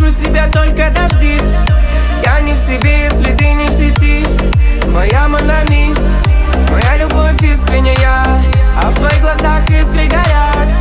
прошу тебя, только дождись. Я не в себе, если ты не в сети. Моя Монами, моя любовь искренняя, а в твоих глазах искры горят.